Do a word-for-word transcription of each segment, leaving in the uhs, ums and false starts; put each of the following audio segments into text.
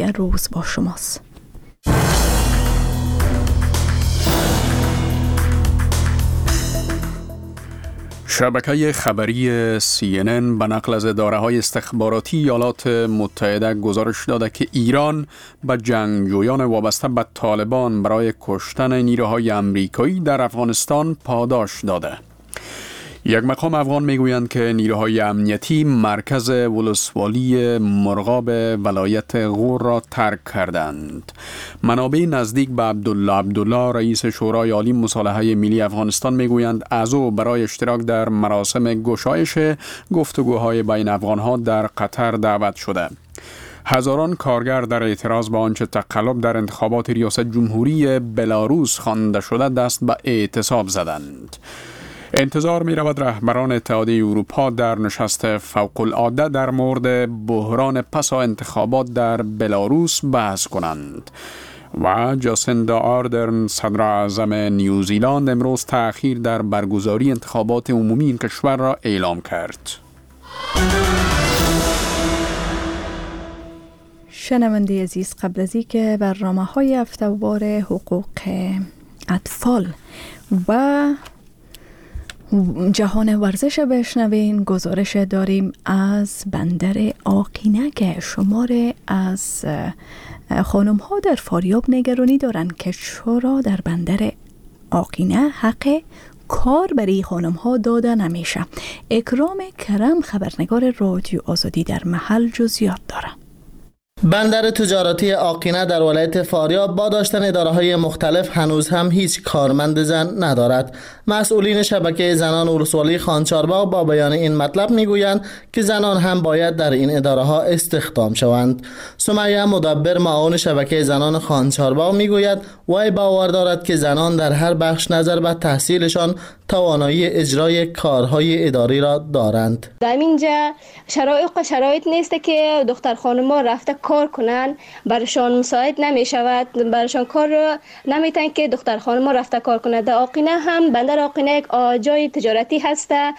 روز با شماست. شبکه خبری سی ان ان به نقل از اداره‌های استخباراتی ایالات متحده گزارش داده که ایران به جنگجویان وابسته به طالبان برای کشتن نیروهای امریکایی در افغانستان پاداش داده. یک مقام افغان میگویند که نیروهای امنیتی مرکز ولسوالی مرغاب ولایت غور را ترک کردند. منابع نزدیک به عبدالله عبدالله رئیس شورای عالی مصالحه ملی افغانستان میگویند از او برای اشتراک در مراسم گشایش گفتگوهای بین افغانها در قطر دعوت شده. هزاران کارگر در اعتراض به آنچه تقلب در انتخابات ریاست جمهوری بلاروس خوانده شده دست به اعتصاب زدند. انتظار می رود رهبران اتحادیه اروپا در نشست فوق العاده در مورد بحران پسا انتخابات در بلاروس بحث کنند. و جاسیندا آردرن صدر اعظم نیوزیلند امروز تأخیر در برگزاری انتخابات عمومی این کشور را اعلام کرد. شنونده عزیز، قبل از اینکه برنامه‌های هفته‌وار حقوق اطفال و جهان ورزش بشنوین، گزارش داریم از بندر آقینه که شمار از خانم ها در فاریاب نگرانی دارند که چرا در بندر آقینه حق کار برای خانم ها داده نمیشه. اکرام کرم خبرنگار رادیو آزادی در محل جزئیات داره. بندر تجارتی آقینه در ولایت فاریاب با داشتن اداره‌های مختلف هنوز هم هیچ کارمند زن ندارد. مسئولین شبکه زنان ولسوالی خانچارباغ با بیان این مطلب میگویند که زنان هم باید در این اداره‌ها استخدام شوند. سمیه مدبر معاون شبکه زنان خانچارباغ میگوید وی باور دارد که زنان در هر بخش نظر به تحصیلشان توانایی اجرای کارهای اداری را دارند. در اینجا شرایط شرایط نیست که دختر خانم‌ها رفته کار کنن، برشان مساعد نمی شود، برشان کار نمیتن که دختر خانم‌ها رفته کار کنند. در آقینه هم بندر آقینه یک جای تجارتی هسته،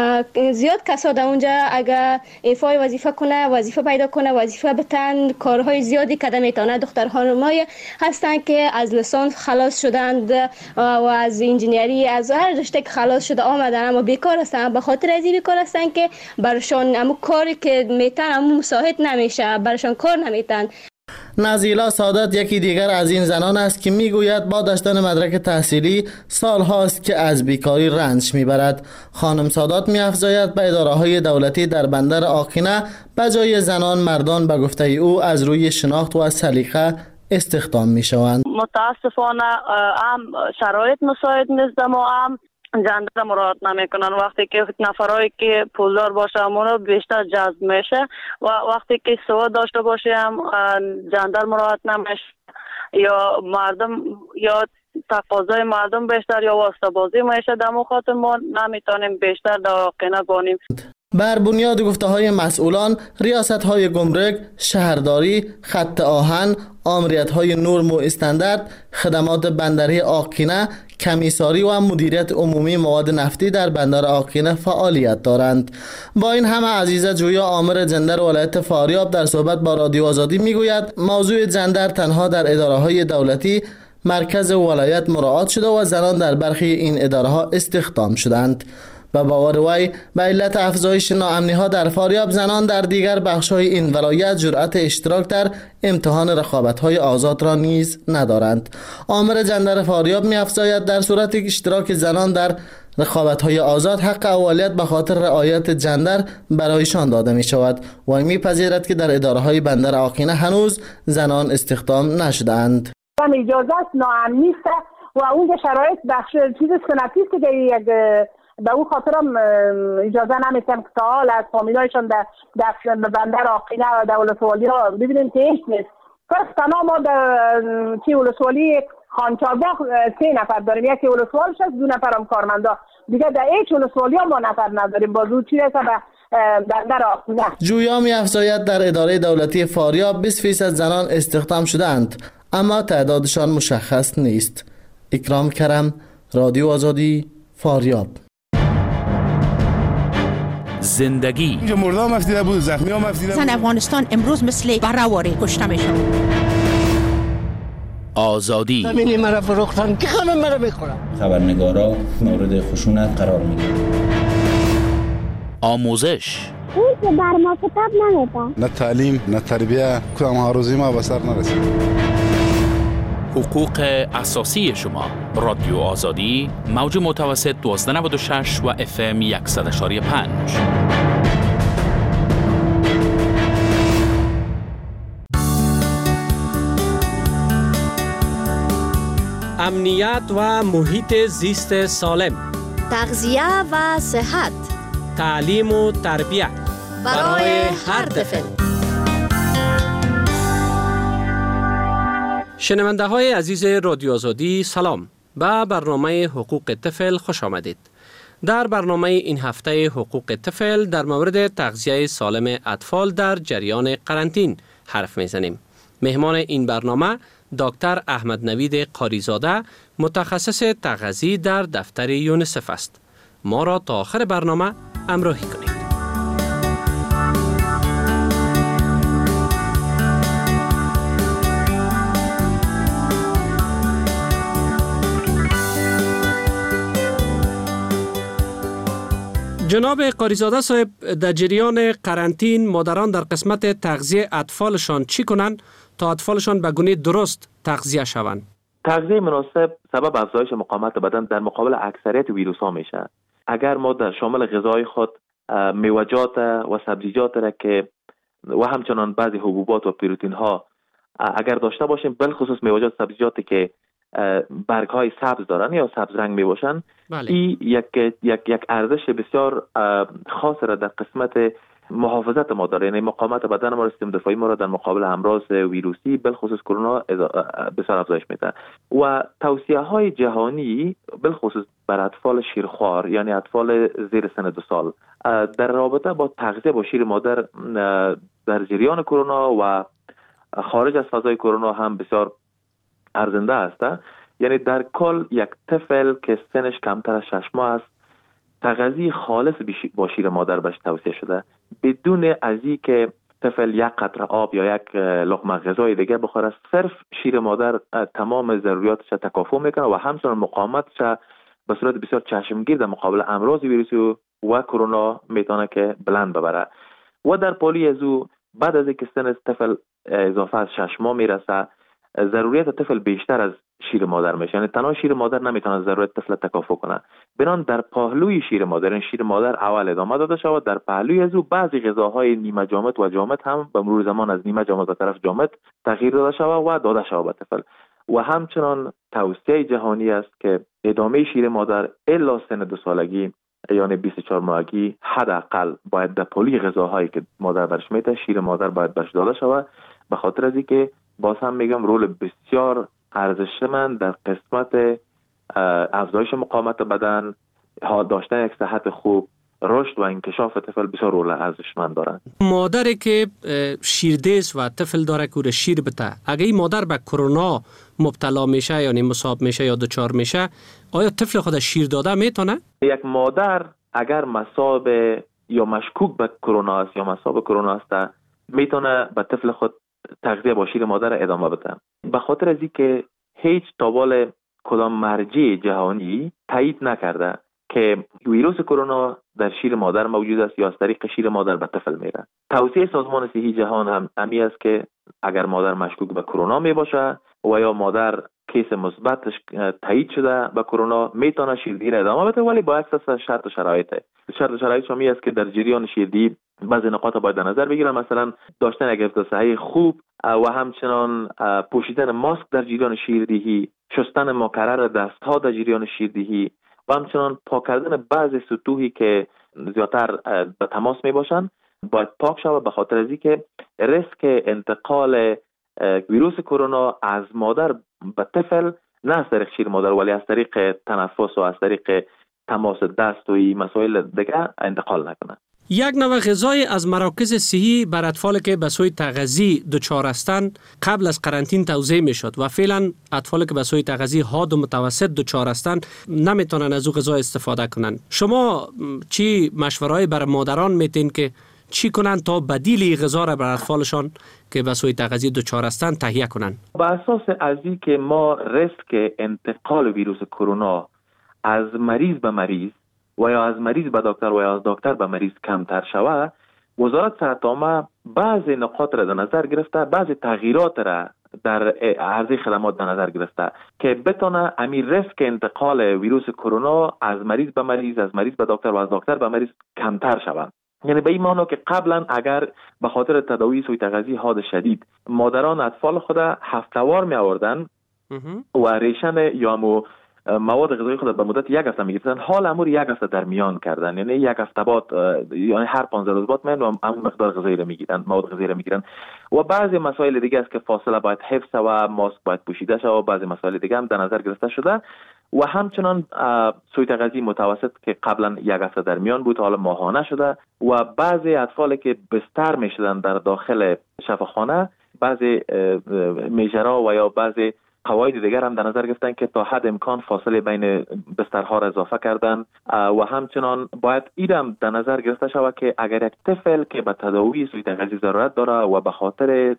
زیاد کسا در اونجا اگر ایفای وظیفه کنه، وظیفه پیدا کنه، وظیفه بتن، کارهای زیادی کده میتونه. دختر خانم‌های هستن که از لیسانس خلاص شدند و از انجینیری از هر رشته خلاص شده آمدن اما بیکار هستن. به خاطر ازی بیکار هستن که برشان همون کاری که میتن همون مساعد نمیشه، برشان کار نمیتن. نزیلا سادات یکی دیگر از این زنان است که میگوید با داشتن مدرک تحصیلی سال هاست که از بیکاری رنج میبرد. خانم سادات میافزاید به اداره‌های دولتی در بندر آقینه به جای زنان مردان به گفته او از روی شناخت و سلیقه استخدام میشوند. متاسفانه هم شرایط مساعد نیست، ما هم جندر مراعات نمیکنن. وقتی که نفرایی که پولدار باشه همون بیشتر جذب میشه و وقتی که سواد داشته باشه هم جندر مراعات نمیشه، یا مردم یا تقاضای مردم بیشتر یا واسطه بازی میشه. در خاطر ما نمیتونیم بیشتر در آقینه بانیم. بر بنیاد گفته‌های مسئولان، ریاست‌های گمرک، شهرداری، خط آهن، آمریت‌های نرم و استاندارد، خدمات بندری آقینه، کمیساری و مدیریت عمومی مواد نفتی در بندر آقینه فعالیت دارند. با این همه عزیزه جویا آمر جندر ولایت فاریاب در صحبت با رادیو آزادی میگوید موضوع جندر تنها در اداره‌های دولتی مرکز ولایت مراعات شده و زنان در برخی این اداره‌ها استخدام شدند. و باور وی به علت افزایش ناامنی‌ها در فاریاب زنان در دیگر بخش‌های این ولایت جرأت اشتراک در امتحان رقابت‌های آزاد را نیز ندارند. آمر جندر فاریاب می‌افزاید در صورت اشتراک زنان در رقابت‌های آزاد حق اولیت به خاطر رعایت جندر برایشان داده می‌شود و می‌پذیرد که در اداره‌های بندر آقینه هنوز زنان استخدام نشده‌اند. اجازه ناامنی است و اون شرایط بخش چیز سنتی است که یک به اون خاطرم اجازه نمیتن که تا حال از فامیلایشان در در بندر آقینه و در ولسوالی ها ببینیم که هیچ نیست. پس تنها ما در چی ولسوالی خانچارباغ سه نفر داریم، یکی ولسوالش هست، دو نفر هم کارمندا، دیگه در هیچ ولسوالی ها ما نفر نداریم. بازو چی رسه به بندر آقینه. جویا می‌افزاید در اداره دولتی فاریاب بیست فیصد زنان استخدام شدند اما تعدادشان مشخص نیست. اکرام کرم، رادیو آزادی، فاریاب. زندگی. اینجا مرده هم افتیده بود، زخمی هم افتیده بود. زن افغانستان امروز مثل بره‌واری کشته میشه. آزادی. زمینی مرا فروختن که خانم مرا بخورم. خبرنگارا مورد خشونت قرار میگیرن. آموزش. اون که بر ما کتاب نمیدن. نه تعلیم، نه تربیه، کدام ها روزی ما به سر نرسید. حقوق اساسی شما. رادیو آزادی، موج متوسط دوازده نود و شش و اف ام صد و پنج. امنیت و محیط زیست سالم، تغذیه و صحت، تعلیم و تربیت برای هر طفل. شنونده های عزیز رادیو آزادی سلام، به برنامه حقوق طفل خوش آمدید. در برنامه این هفته حقوق طفل در مورد تغذیه سالم اطفال در جریان قرنطین حرف میزنیم. مهمان این برنامه دکتر احمد نوید قاریزاده، متخصص تغذیه در دفتر یونیسف است. ما را تا آخر برنامه همراهی کنید. جناب قاریزاده صاحب، در جریان قرنطین مادران در قسمت تغذیه اطفالشان چی کنند تا اطفالشان به گونه درست تغذیه شوند؟ تغذیه مناسب سبب افزایش مقاومت بدن در مقابل اکثریت ویروس ها میشه. اگر ما در شامل غذای خود میوه‌جات و سبزیجات را که و همچنان بعضی حبوبات و پروتئین ها اگر داشته باشیم، بالخصوص میوه‌جات و سبزیجاتی که برگ های سبز دارن یا سبز رنگ می باشن، بله. این یک یک یک ارزش بسیار خاص را در قسمت محافظت ما داره، یعنی مقاومت بدن ما، سیستم دفاعی ما را در مقابل امراض ویروسی بالخصوص کرونا بسیار افزایش میده. و توصیه های جهانی بالخصوص بر اطفال شیرخوار، یعنی اطفال زیر سن دو سال، در رابطه با تغذیه با شیر مادر در جریان کرونا و خارج از فضای کرونا هم بسیار ارزنده است. یعنی در کل یک طفل که سنش کمتر از شش ماه است، تغذیه خالص با شیر مادر بهش توصیه شده، بدون از اینکه طفل یک قطره آب یا یک لقمه غذای دیگه بخوره. صرف شیر مادر تمام ضروریاتش تکافؤ میکنه و همچنان مقاومتش به صورت بسیار چشمگیر در مقابل امراض ویروسی و کرونا میتونه که بلند ببره. و در پالی از او بعد از اینکه سن طفل اضافه از شش ماه میرسه، ضروریات طفل بیشتر از شیر مادر میشه، یعنی تنها شیر مادر نمیتونه ضرورت طفل تکافؤ کنه. بنان در پهلوی شیر مادر، این شیر مادر اول ادامه داده شود، در پهلوی از او بعضی غذاهای نیمه جامد و جامد هم به مرور زمان از نیمه جامد به طرف جامد تغییر داده شود و داده شود به طفل. و همچنان توصیه جهانی است که ادامه شیر مادر الا سن دو سالگی، یعنی بیست و چهار ماهگی، حداقل باید در پهلوی غذاهایی که مادر برش میده شیر مادر باید برش داده شود، به خاطر از اینکه باز هم میگم رول بسیار ارزشمند در قسمت افزایش مقاومت بدن، داشتن یک صحت خوب، رشد و انکشاف طفل بسیار رول ارزشمند دارند. مادری که شیردیس و طفل داره که شیر بده، اگه این مادر به کرونا مبتلا میشه یعنی مصاب میشه یا دچار میشه، آیا طفل خود شیر داده میتونه؟ یک مادر اگر مصاب یا مشکوک به کرونا است یا مصاب کرونا است، میتونه به طفل خود تغذیه با شیر مادر ادامه بده، به خاطر از اینکه هیچ تابال کدام مرجع جهانی تایید نکرده که ویروس کرونا در شیر مادر موجود است یا از طریق شیر مادر به طفل میره. توصیه سازمان صحی جهان هم امی است که اگر مادر مشکوک به کرونا می باشه و یا مادر کیس مثبتش تایید شده به کرونا، میتونه شیردهی را ادامه بده، ولی با اساس شرط و شرایط. شرط و شرایط می است که در جریان شیردهی بعضی نقاط باید در نظر بگیرم، مثلا داشتن یک حفظ صحی خوب و همچنان پوشیدن ماسک در جریان شیردهی، شستن مکرر دستها در جریان شیردهی و همچنان پاک کردن بعضی سطوحی که زیادتر به تماس می باشن باید پاک شود، به خاطر از اینکه ریسک انتقال ویروس کرونا از مادر به طفل نه از طریق شیر مادر ولی از طریق تنفس و از طریق تماس دست و مسائل دیگه انتقال نکنه. یک نوع غذای از مراکز صحی بر اطفال که به سوی تغذی دچار هستند قبل از قرنطین توزیع میشد و فعلا اطفال که به سوی تغذی حاد و متوسط دچار هستند نمیتونن از او غذا استفاده کنند. شما چی مشوره‌ای برای مادران میتین که چی کنن تا بدیلی غذا را بر اطفالشان که به سوی تغذی دچار هستند تهیه کنن؟ با اساس از این که ما ریسک انتقال ویروس کرونا از مریض به مریض و یا از مریض به دکتر و یا از دکتر به مریض کمتر شود، وزارت صحت عامه بعضی نقاط را در نظر گرفته، بعضی تغییرات را در عرضه خدمات در نظر گرفته که بتونه امی ریسک انتقال ویروس کرونا از مریض به مریض، از مریض به دکتر و از دکتر به مریض کمتر شود. یعنی به این معنی که قبلا اگر به خاطر تداوی سوی تغذی حاد شدید مادران اطفال خود هفته‌وار می آوردن و ریشن یا مو مواد غذایی خود به مدت یک هفته میگیرن، حال امور یک هفته در میان کردن، یعنی یک هفته بعد یعنی هر پانزده روز بعد من و هم مقدار غذایی را میگیرن، مواد غذایی را میگیرن. و بعضی مسائل دیگه است که فاصله باید حفظ و ماسک باید پوشیده شود و بعضی مسائل دیگه هم در نظر گرفته شده و همچنان سوی تغذی متوسط که قبلا یک هفته در میان بود حالا ماهانه شده و بعضی اطفال که بستر میشدن در داخل شفاخانه بعضی میجرا و یا بعضی قواعد دیگر هم در نظر گرفتن که تا حد امکان فاصله بین بسترها را اضافه کردن و همچنان باید ایرم در نظر گرفته شود که اگر یک طفل که به تداوی سوی تغذی ضرورت داره و به خاطر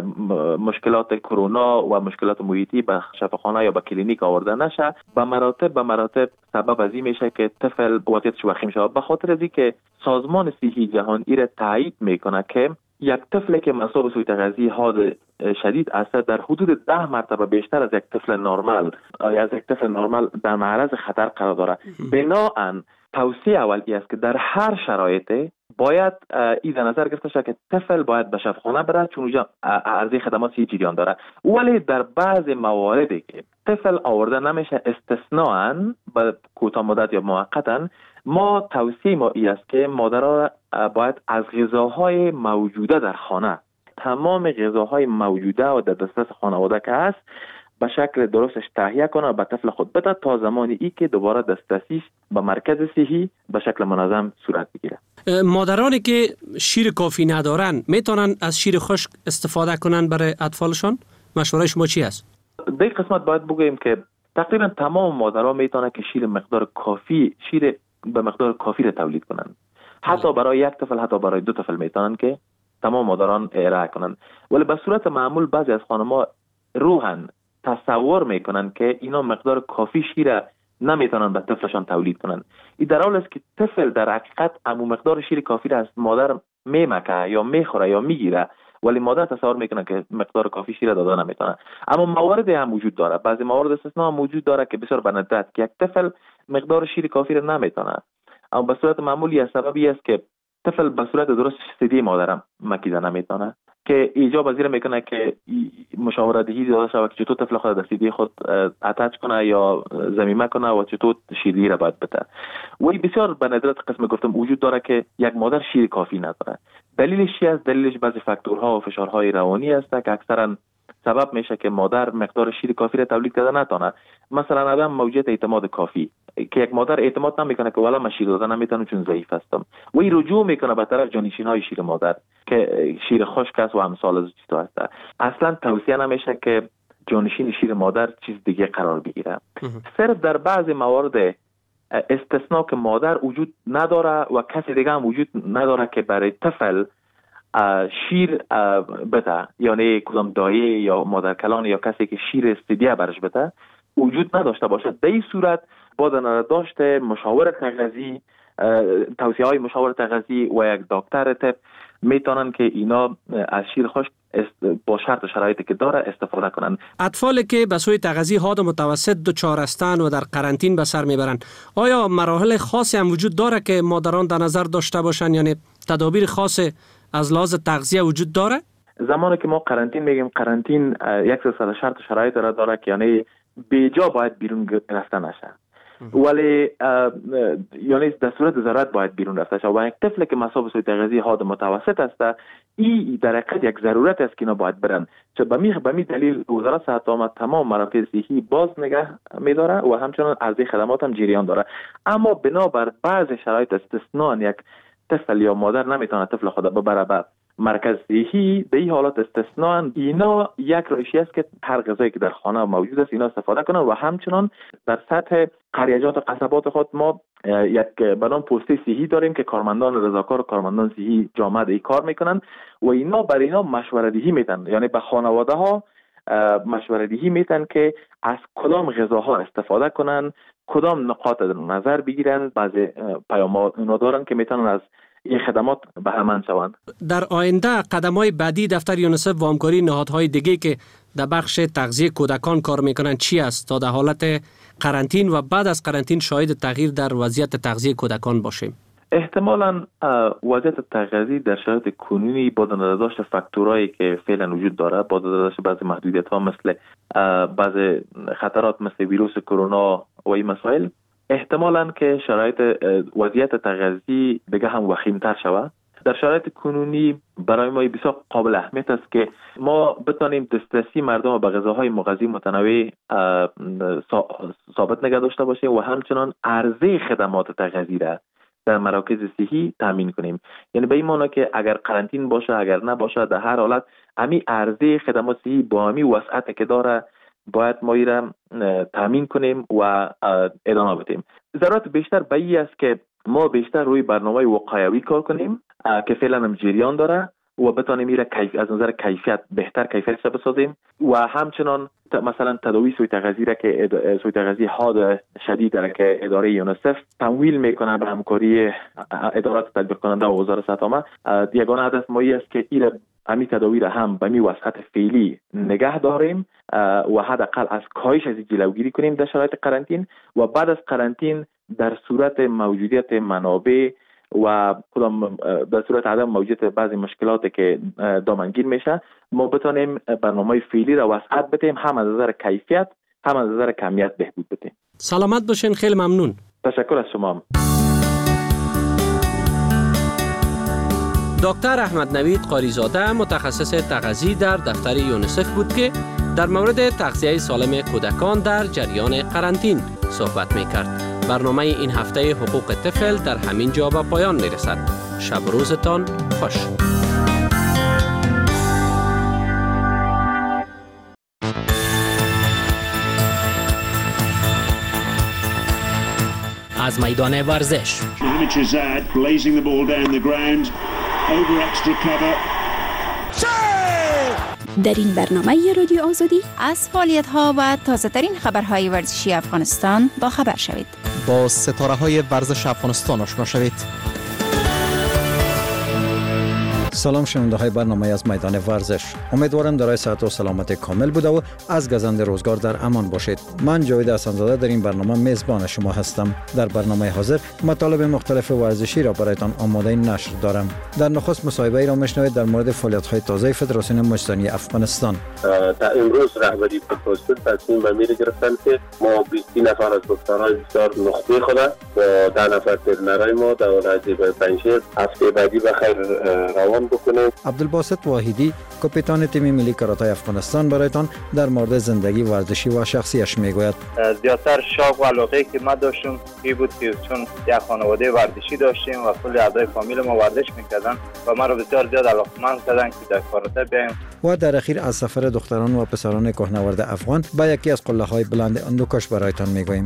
مشکلات کرونا و مشکلات محیطی به شفاخانه یا به کلینیک آورده نشه، به مراتب به مراتب سبب از این میشه که طفل وضعیتش وخیم شود. به خاطر از که سازمان صحی جهانی را تایید میکنه که یک طفل که مصاب سوی تغذی حاد شدید است در حدود ده مرتبه بیشتر از یک طفل نرمال یا از یک طفل نرمال در معرض خطر قرار داره. بنابراین توصیه اولی است که در هر شرایطی باید این در نظر گرفته شود که طفل باید به شفاخانه بره چون اونجا عرضه خدمات صحی جریان داره. ولی در بعض مواردی که طفل آورده نمیشه استثناءً به کوتاه مدت یا موقتاً، ما توصیه ما ای است که مادرها باید از غذاهای موجوده در خانه، تمام غذاهای موجوده و در دسترس خانواده که هست به شکل درستش تهیه کنه و به طفل خود بده تا زمانی ای که دوباره دسترسیش به مرکز صحی به شکل منظم صورت بگیره. مادرانی که شیر کافی ندارن میتونن از شیر خشک استفاده کنن برای اطفالشان؟ مشوره شما چی است؟ در این قسمت باید بگوییم که تقریبا تمام مادرها میتونن که شیر مقدار کافی شیر به مقدار کافی را تولید کنن. حتی برای یک طفل، حتی برای دو طفل میتونن که تمام مادران ارائه کنن. ولی به صورت معمول بعضی از خانم‌ها روحاً تصور میکنن که اینا مقدار کافی شیر نمیتونن به طفلشان تولید کنن. این در حالی است که طفل در حقیقت امو مقدار شیر کافی را از مادر میمکه یا میخوره یا میگیره، ولی مادر تصور میکنه که مقدار کافی شیر داده نمیتونه. اما موارد هم وجود داره، بعضی موارد استثنا هم وجود داره که بسیار به ندرت که یک طفل مقدار شیر کافی را نمیتونه. اما به صورت معمولی از سببی است که طفل به صورت درست سیدی مادرم مکیده نمیتونه که ایجاب از این میکنه که مشاوره دهی داده شود که چطور طفل خود در سیدی خود اتچ کنه یا ضمیمه کنه و چطور شیری را باید بده. و بسیار به ندرت قسم گفتم وجود داره که یک مادر شیر کافی نداره. دلیلش چی است؟ دلیلش بعضی فاکتورها و فشارهای روانی است که اکثرا سبب میشه که مادر مقدار شیر کافی را تولید کرده نتونه. مثلا عدم موجودیت اعتماد کافی که یک مادر اعتماد نمیکنه که والا من شیر دادن نمیتونم چون ضعیف هستم و این رجوع میکنه به طرف جانشین‌های شیر مادر که شیر خشک است و امثال از چیزا هست. اصلا توصیه نمیشه که جانشین شیر مادر چیز دیگه قرار بگیره. صرف در بعضی موارد استثناء که مادر وجود نداره و کسی دیگه هم وجود نداره که برای طفل شیر بده، یعنی کدام دایه یا مادر کلان یا کسی که شیر استیدیه برش بده وجود نداشته باشه، در این صورت با در داشته مشاور تغذی، توصیه های مشاور تغذی و یک دکتر طب میتونن که اینا از شیر خشک با شرط شرایطی که داره استفاده کنن. اطفالی که به سوی تغذی حاد و متوسط دچار هستند و در قرنطین به سر میبرند، آیا مراحل خاصی هم وجود داره که مادران در نظر داشته باشن؟ یعنی تدابیر خاص از لحاظ تغذیه وجود داره؟ زمانی که ما قرنطین میگیم، قرنطین یک سلسله شرط شرایط را داره که یعنی بیجا باید بیرون رفته نشه، ولی یعنی در صورت ضرورت باید بیرون رفته شه. و یک طفل که مصاب سوی تغذی حاد متوسط است، این در حقیقت یک ضرورت است که اینا باید برن. چه به می به می دلیل وزارت صحت عامه تمام مراکز صحی باز نگه می‌داره و همچنان عرضه خدمات هم جریان داره. اما بنابر بعض شرایط استثناء یک طفل یا مادر نمیتونه طفل خود ببره به مرکز صحی، به این حالات استثناء اینا یک روشی است که هر غذایی که در خانه موجود است اینا استفاده کنن و همچنان در سطح قریه‌جات و قصبات خود ما یک بنام پسته صحی داریم که کارمندان رضاکار و کارمندان صحی جامعه ای کار میکنن و اینا برای اینا مشوره دهی میتن، یعنی به خانواده ها مشوره دهی میتن که از کدام غذاها استفاده کنن، کدام نقاط نظر بگیرن. بعضی پیام‌ها اونا دارن که میتونن از این خدمات بهره‌مند شوند. در آینده قدم‌های بعدی دفتر یونیسف و همکاری نهادهای دیگه که در بخش تغذیه کودکان کار میکنن چی است تا در حالت قرنطین و بعد از قرنطین شاهد تغییر در وضعیت تغذیه کودکان باشیم؟ احتمالاً وضعیت تغذیه در شرایط کنونی با نداشت فاکتورایی که فعلا وجود داره، با نداشت بعضی محدودیت‌ها مثل بعضی خطرات مثل ویروس کرونا و این مسائل، احتمالاً که شرایط وضعیت تغذیه دیگه هم وخیم‌تر شود. در شرایط کنونی برای ما بسیار قابل اهمیت است که ما بتانیم دسترسی مردم به غذاهای مغذی متنوع ثابت نگه داشته باشیم و همچنان عرضه خدمات تغذیه را در مراکز صحی تامین کنیم. یعنی به این معنی که اگر قرنطین باشه اگر نباشه، در هر حالت امی عرضه خدمات صحی با امی وسعت که داره باید ما ایرا تامین کنیم و ادامه بدیم. ضرورت بیشتر به این است که ما بیشتر روی برنامه وقایوی کار کنیم که فعلا هم جریان داره و بتانیم ایرا کیف از نظر کیفیت بهتر کیفیتش بسازیم و همچنان مثلا تداوی سوی تغذیه را که سوی تغذیه حاد شدید را که اداره یونیسف تمویل میکنه به همکاری ادارات تطبیق کننده و وزارت صحت عامه، یگانه هدف ما است که ایرا امی تداوی را هم به می وسعت فعلی نگه داریم و حداقل از کاهش از جلوگیری کنیم در شرایط قرنطین و بعد از قرنطین در صورت موجودیت منابع و کدام در صورت عدم موجودیت بعضی مشکلاتی که دامنگیر میشه ما بتانیم برنامه فعلی را وسعت بدیم، هم از نظر کیفیت هم از نظر کمیت بهبود بدیم. سلامت باشین، خیلی ممنون. تشکر از شما. دکتر احمد نوید قاریزاده متخصص تغذیه در دفتر یونیسف بود که در مورد تغذیه سالم کودکان در جریان قرنطین صحبت میکرد. برنامه این هفته حقوق طفل در همین جا به پایان میرسد. شب روزتان خوش. از میدان ورزش در این برنامه رادیو آزادی از فعالیت‌ها و تازه‌ترین خبرهای ورزشی افغانستان با خبر شوید. با ستاره‌های ورزش افغانستان آشنا شوید. سلام شنونده های برنامه از میدان ورزش. امیدوارم در صحت و سلامت کامل بوده و از گزند روزگار در امان باشید. من جاوید حسن‌زاده در این برنامه میزبان شما هستم. در برنامه حاضر مطالب مختلف ورزشی را برایتان آماده نشر دارم. در نخست مصاحبه را میشنوید در مورد فعالیت های تازه فدراسیون مجتمعی افغانستان. تا امروز رهبری فدراسیون تصمیم به میره گرفتن که ما بیست نفر از دکترای بسیار نخبه خود و ده نفر ترنرای ما در ولایت پنجشیر هفته بعدی بخیر روان بکنه. عبدالباسط واحدی کاپیتان تیم ملی کراتای افغانستان برایتان در مورد زندگی ورزشی و شخصیش میگوید. زیادتر شوق و علاقه که ما داشتم این بود که چون یک خانواده ورزشی داشتیم و کل اعضای فامیل ما ورزش میکردن و ما رو بسیار زیاد علاقه‌مند کردن که در کاراته بیایم. و در اخیر از سفر دختران و پسران کهنورد افغان به یکی از قله‌های بلند اندوکش برایتان میگوییم.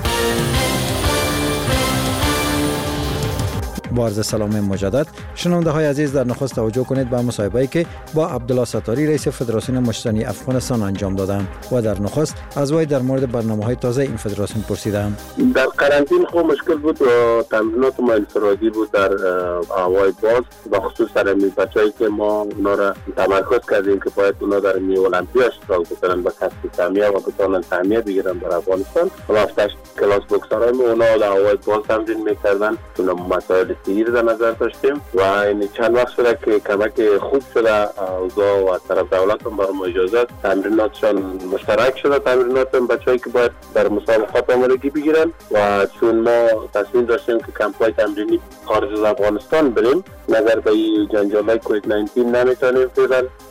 با عرض سلام مجدد شنونده های عزیز، در نخست توجه کنید به مصاحبه‌ای که با عبدالله ستاری رئیس فدراسیون مجتمعی افغانستان انجام دادند و در نخست از وی در مورد برنامه‌های تازه این فدراسیون پرسیدم. در قرنطین خو مشکل بود و تمرینات ما انفرادی بود در هوای باز، به خصوص در بچه‌ای که ما اونا را تمرکز کردیم که باید اونا در می المپیا اشتراک بکنن به کسب سهمیه و بتونن سهمیه بگیرن در افغانستان. و هفتش کلاس بوکسرای ما اونا در هوای باز تمرین می‌کردن. اونا مسائل تغییر در نظر داشتیم و این چند وقت شده که کمک خوب شده اوضاع و طرف دولت هم برای ما اجازه تمریناتشان مشترک شده، تمرینات هم بچه‌ای که باید در مسابقات آمادگی بگیرن و چون ما تصمیم داشتیم که کمپ‌های تمرینی خارج از افغانستان بریم، نظر به این جنجال‌های کووید نوزده نمیتونیم فعلا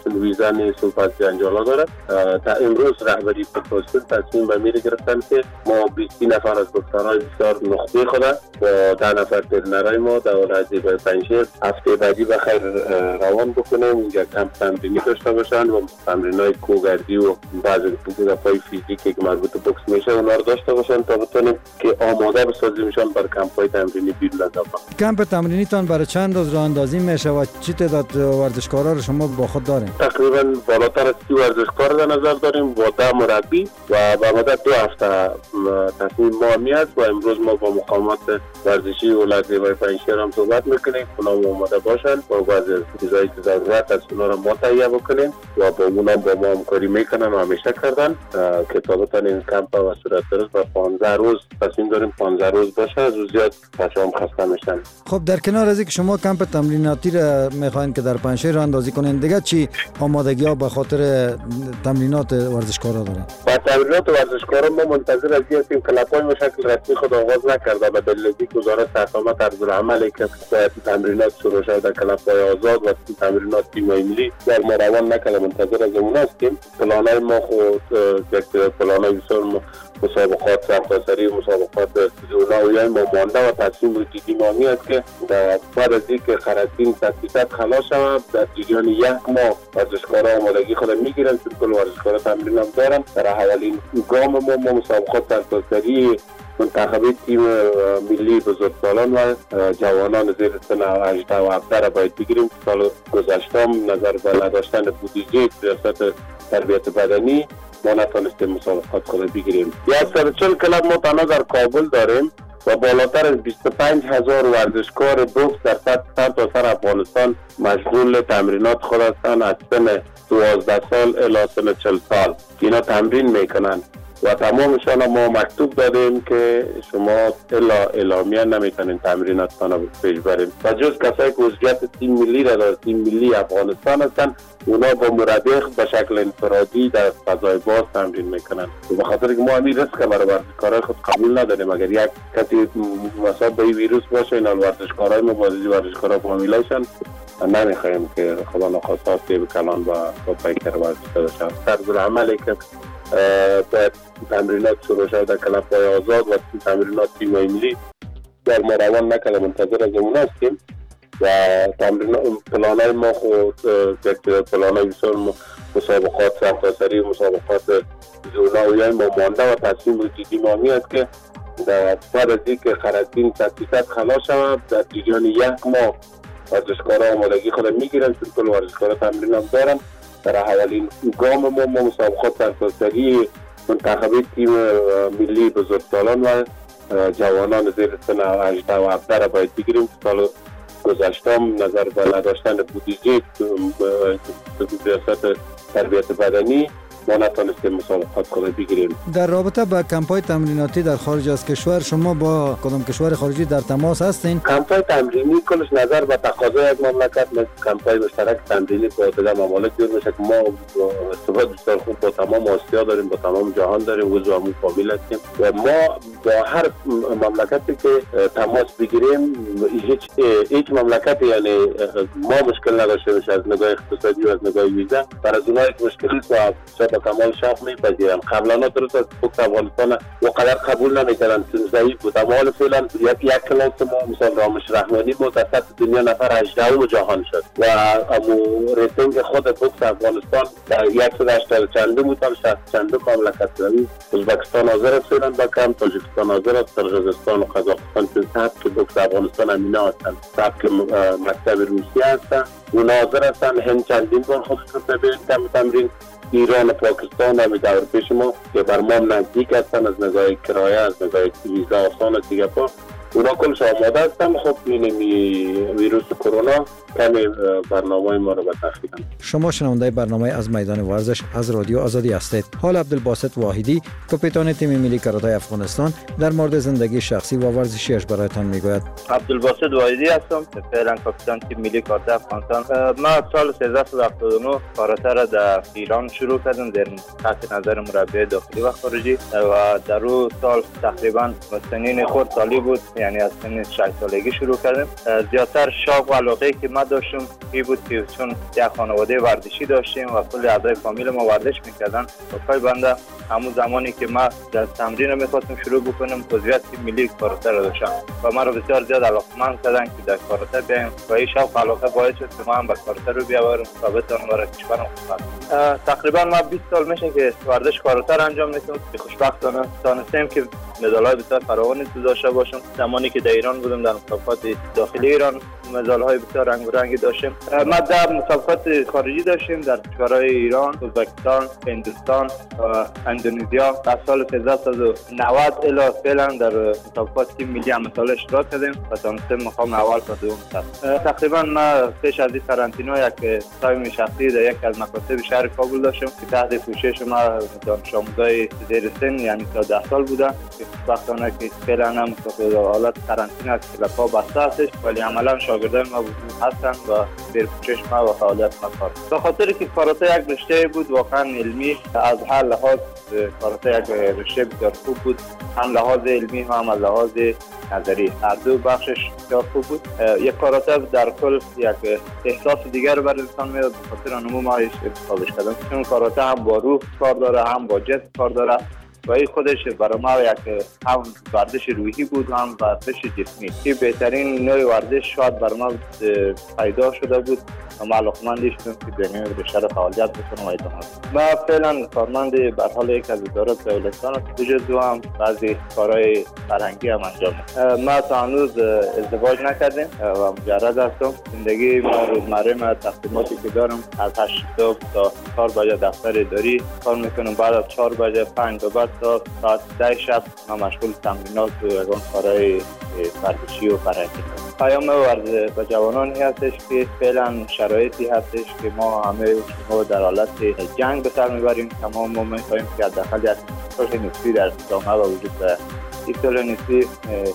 ویزا نیست و پس جنجالا داره. تا امروز رهبری فدراسیون تصمیم به میره گرفتن که ما بیست نفر از دکترای بسیار نخبه خود با ده نفر ترنرای ما در ولایت پنجشیر هفته بعدی بخیر روان بکنیم، اینجا کمپ تمرینی داشته باشن و تمرینای کوگردی و بعضی دفعای فیزیکی که مربوط به بوکس میشه اونا رو داشته باشن تا بتونیم که آماده بسازیمشان برای کمپ‌های تمرینی بیرون از افغان. کمپ تمرینیتان برای چند روز راه اندازی میشه و چه تعداد ورزشکارا رو شما با خود دارین؟ تقریبا بالاتر از سی ورزشکار در نظر داریم با ده مربی و به مدت دو هفته تصمیم ما میاد و امروز ما با مقامات ورزشی ولایت پنجشیر هم صحبت میکنیم اونا آماده باشن و بعضی چیزایی که ضرورت است اونا رو ما تهیه بکنیم و با اونا با ما همکاری میکنن و همیشه کردن که تا بتونن این کمپ و صورت درست و پانزده روز تصمیم داریم پانزده روز باشه، از روز زیاد بچه‌ها هم خسته میشن. خب در کنار از اینکه شما کمپ تمریناتی را میخواین که در پنجشیر راه اندازی کنین، دیگه چی آمادگی‌ها به خاطر تمرینات ورزشکارا دارین؟ با تمرینات ورزشکارا ما منتظر از اینکه کلاپ‌های به شکل رسمی خود آغاز نکرده به دلیل اینکه وزارت صحت طرز العملی که تمرینات شروع شده در کلاپ‌های آزاد و تمرینات تیم‌های ملی در ما روان نکرده، منتظر از اون هستیم. پلان‌های ما خود یک پلان‌های بسیار مسابقات سرتاسری و مسابقات زونایی ما مانده و تصمیم جدی ما میاد که در بعد از اینکه قرنطینه تثبیت خلاص شود در جریان یک ماه ورزشکارا آمادگی خود میگیرن، چون کل ورزشکارا تمرین هم دارن. در اولین گام ما ما مسابقات سرتاسری منتخبی تیم ملی بزرگسالان و جوانان زیر سن هجده و هفده را باید بگیریم. سال گذشته نظر به نداشتن بودجه ریاست تربیت بدنی ما نتونستیم مسابقات خود بگیریم. صد و چهل کلاب ما تنها در کابل داریم و بالاتر از بیست و پنج هزار ورزشکار بوکس در سر تا سر افغانستان مشغول تمرینات خود هستند از سن دوازده سال الی سن چهل سال. اینا تمرین میکنن و تمامشان ما مکتوب دادیم که شما الا اعلامیه نمیتونین تمریناتتان رو پیش بریم و جز کسایی که عضویت تیم ملی را در تیم ملی افغانستان هستن اونا با مربی به شکل انفرادی در فضای باز تمرین میکنن و به خاطر که ما همین ریسک برای ورزشکارای خود قبول نداریم. اگر یک کسی مصاب به ویروس باشه اینا ورزشکارای ما بازی ورزشکارا فامیلایشن نمیخوایم که خدا نخواسته به کلان و با پیکر ورزشکار بشن. طرز العملی که باید تمرینات شروع شد در کلپ‌های آزاد و تمرینات تیم‌های ملی در ما روان نکرده، منتظر از اون هستیم و تمرین پلان‌های ما خود یک پلان‌های بسیار مسابقات سرتاسری و مسابقات زونایی ما مانده و تصمیم جدی ما میاد که در بعد از اینکه قرنطینه تثبیت خلاص شود در جریان یک ماه ورزشکارا آمادگی خود میگیرن، چون کل ورزشکارا تمرین هم دارن. در اولین گام ما ما مسابقات سرتاسری منتخبی تیم ملی بزرگسالان و جوانان زیر سن هجده و هفده را باید بگیریم. سال گذشته نظر به نداشتن بودجه ریاست تربیت بدنی ما نتونستیم مسابقات خود بگیریم. در رابطه با کمپ‌های تمریناتی در خارج از کشور شما با کدام کشور خارجی در تماس هستین؟ کمپ‌های تمرینی کلش نظر به تقاضای یک مملکت مثل کمپ‌های مشترک تمرینی با دیگر ممالک جور میشه که ما ارتباط بسیار خوب با تمام آسیا داریم، با تمام جهان داریم، عضو همون فامیل هستیم و ما با هر مملکتی که تماس بگیریم هیچ هیچ مملکت یعنی ما مشکل نداشته باشه از نگاه اقتصادی و از نگاه ویزا. برای اونایی که مشکلی و با کمال شوق میپذیرن. قبلا درست از بوکس افغانستان وقدر قبول نمیکردن، ضعیف بود. اما حالا فعلا یک یک کلاس ما مثلا رامش رحمانی بود در سطح دنیا نفر هجدهم جهان شد و امو ریتینگ خود بوکس افغانستان در صد و هشتاد چندم بود، شصت چندم مملکت زمین. ازبکستان حاضر است فعلا با کم، تاجیکستان حاضر است، قرقیزستان و قزاقستان که سطح بوکس افغانستان همینا هستند، سطح مکتب روسیه هستند و حاضر هستند. هند چندین بار خودشون تبین تمرین ایران و پاکستان هم دور پیش ما که بر ما نزدیک هستن از نگاه کرایه، از نگاه ویزا آسان است دیگه پا اونا کلش آماده هستن. خب این ویروس کرونا کمی برنامه ما رو به تخریب. شما شنونده برنامه از میدان ورزش از رادیو آزادی هستید. حال عبدالباسط واحدی کاپیتان تیم ملی کاراتای افغانستان در مورد زندگی شخصی و ورزشیش برایتان میگوید. عبدالباسط واحدی هستم، فعلا کاپیتان تیم ملی کاراتای افغانستان. ما سال سیزده و هفتاد و نه کاراته را در ایران شروع کردم در تحت نظر مربی داخلی و خارجی و در اون سال تقریبا سنین خود سالی بود، یعنی از سن شش سالگی شروع کردیم. زیادتر شوق و علاقه که ما داشتم این بود که چون یک خانواده ورزشی داشتیم و کل اعضای فامیل ما ورزش میکردن و پای بنده همون زمانی که ما در تمرین رو میخواستم شروع بکنم عضویت تیم ملی کاراته رو داشتم و ما رو بسیار زیاد علاقه‌مند کردن که در کاراته بیایم و این شوق علاقه باعث شد که ما هم به کاراته رو بیاورم ثابت کنم برای کشورم. تقریبا ما بیست سال میشه که ورزش کاراته رو انجام میدم که خوشبختانه تونستم که مدال‌های بسیار فراوانی داشته باشم. زمانی که در ایران بودم در مسابقات داخلی ایران مدال‌های بسیار رنگارنگی داشتیم. ما در مسابقات خارجی داشتیم در کشورهای ایران، ازبکستان، هندوستان و اندونزیا. در سال هزار و سیصد و نود الی فعلا در مسابقات تیم ملی هم مثال اشتراک کردیم و تونستیم مقام اول تا دوم شدیم. تقریبا ما پیش از این قرنطینه یک تایم شخصی در یک از مکاتب شهر کابل داشتم که تحت پوشش ما دانش آموزای زیر سن یعنی تا ده سال بودن که وقتانه که فعلا هم حالت قرنطینه است که لپا بسته هستش ولی عملا شاگردان ما هستن و زیر پوشش ما و فعالیت ما کار. به خاطر که کاراته یک رشته بود واقعا علمی از هر لحاظ کاراته یک رشته بسیار خوب بود، هم لحاظ علمی هم لحاظ نظری، هر دو بخشش بسیار خوب بود. یک کاراته در کل یک احساس دیگر بر انسان میاد به خاطر نمو ما انتخابش کردم چون کاراته هم با روح کار داره هم با جسم کار داره و این خودش برای ما یک هم ورزش روحی بود هم ورزش جسمی که بهترین نوع ورزش شاید برای ما پیدا شده بود و ما علاقمندی شدیم که در این رشته فعالیت بکنم و ادامه بدم. ما فعلا کارمند به حال یک از ادارات دولتان است، بجز هم بعضی کارهای فرهنگی هم انجام میدم. ما تا هنوز ازدواج نکردیم و مجرد هستم. زندگی ما روزمره ما تقسیماتی که دارم از هشت صبح تا چهار بجه دفتر اداری کار میکنم، بعد از چهار بجه پنج تا بعد تا ساعت ده شب ما مشغول تمرینات و اون کارهای ورزشی و فرهنگی. پیام ورزش به جوانانی هستش که فعلا شرایطی هستش که ما همه ما در حالت جنگ به سر میبریم. تمام ما میخواهیم که حداقل یک صلح نسبی در جامعه وجود دارد. این صلح نسبی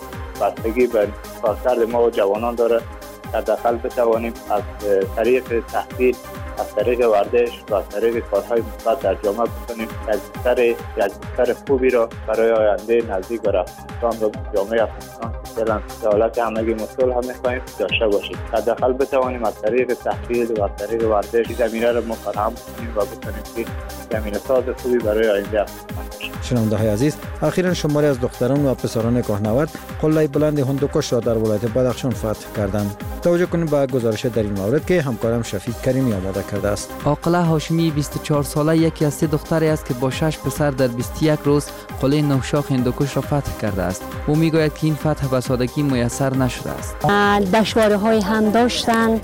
بستگی به کارکرد ما و جوانان داره. حداقل بتوانیم از طریق تحصیل، از طریق ورزش و از طریق کارهای مثبت در جامعه بکنیم یک سر یک سر خوبی را برای آینده نزدیک و افغانستان و جامعه افغانستان فعلا در حالت همگی مسئول هم می‌خواهیم داشته باشیم. حداقل بتوانیم از طریق تحصیل و از طریق ورزش زمینه را ما فراهم کنیم و بکنیم که زمینه ساز خوبی برای آینده افغانستان باشیم. شنونده‌های عزیز، اخیراً شماری از دختران و پسران کوهنورد قله بلند هندوکش را در ولایت بدخشان فتح کردند. توجه کنیم به گزارش در این مورد که همکارم شفیق کریمی آماده کرده است. عاقله هاشمی بیست و چهار ساله یکی از سه دختری است که با شش پسر در بیست و یک روز قله نوشاخ هندوکش را فتح کرده است. او میگوید که این فتح به سادگی میسر نشده است. دشوارهای هم داشتند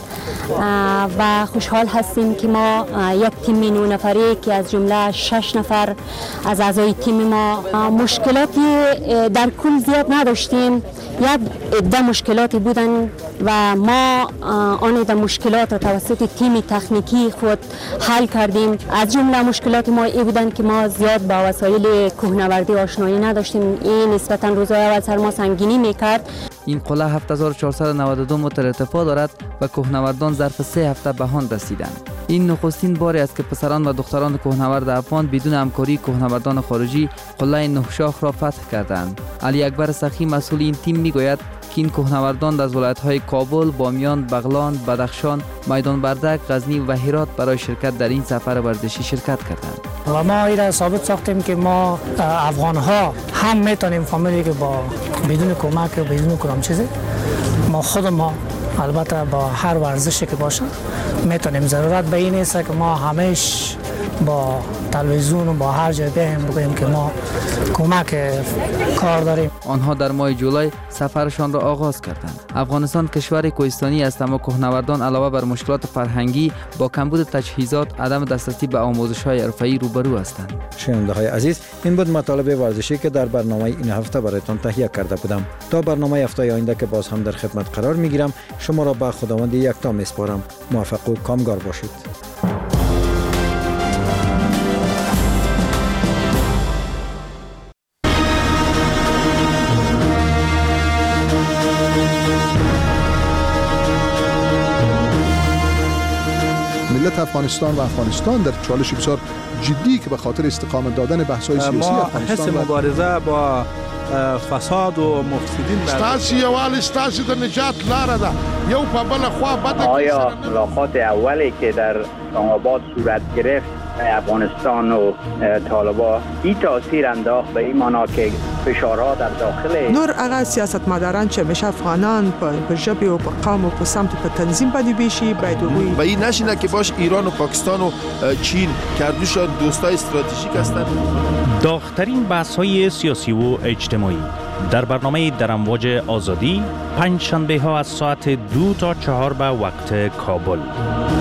و خوشحال هستیم که ما یک تیم نه نفری که از جمله شش نفر از اعضای تیم ما مشکلاتی در کل زیاد نداشتیم. یک عده مشکلاتی بودن و ما آن عده مشکلات را توسط تیم تکنیکی خود حل کردیم. از جمله مشکلات ما ای بودند که ما زیاد با وسایل کوهنوردی آشنایی نداشتیم. این نسبتا روزهای اول سر ما سنگینی میکرد. این قله هفت هزار و چهارصد و نود و دو متر ارتفاع دارد و کوهنوردان ظرف سه هفته به آن رسیدند. این نخستین باری است که پسران و دختران کوهنورد افغان بدون همکاری کوهنوردان خارجی قله نوشاخ را فتح کردند. علی اکبر سخی مسئول این تیم میگوید که این کوهنوردان از ولایت‌های کابل، بامیان، بغلان، بدخشان، میدان بردک، غزنی و هرات برای شرکت در این سفر ورزشی شرکت کردند. و ما این را ثابت ساختیم که ما افغان‌ها هم میتونیم فامیلی که با بدون کمک و بدون کدام چیزی ما خود ما البته با هر ورزشی که باشه میتونیم. ضرورت به این است که ما همیشه با تلویزیون و با هر جای بیم بگوییم که ما کمک کار داریم. آنها در ماه جولای سفرشان را آغاز کردند. افغانستان کشور کوهستانی است اما کوهنوردان علاوه بر مشکلات فرهنگی با کمبود تجهیزات، عدم دسترسی به آموزش‌های حرفه‌ای روبرو هستند. شنونده‌های عزیز، این بود مطالب ورزشی که در برنامه این هفته برایتان تهیه کرده بودم. تا برنامه هفته آینده که باز هم در خدمت قرار میگیرم، شما را به خداوند یکتا میسپارم. موفق و کامگار باشید. ملت افغانستان و افغانستان در چالش بسیار جدی که به خاطر استقامت دادن بحث‌های سیاسی ما افغانستان حس مبارزه با فساد و مفسدین ستاسي یوال ستاسي د نجات لار ده یو په بل خوا بد. آیا ملاقات اولی که در اسلام آباد صورت گرفت افغانستان و طالبان این تاثیر انداخت به این معنا که فشارها در داخل نور هغه سیاستمداران چې مشه افغانان په ژبه او په قوم او په سمت په تنظیم باندې بشي باید وي و این نشینه که باش ایران و پاکستان و چین کردوشان دوستای استراتژیک هستند. داغ‌ترین بحث‌های سیاسی و اجتماعی در برنامه در امواج آزادی پنج شنبه ها از ساعت دو تا چهار به وقت کابل.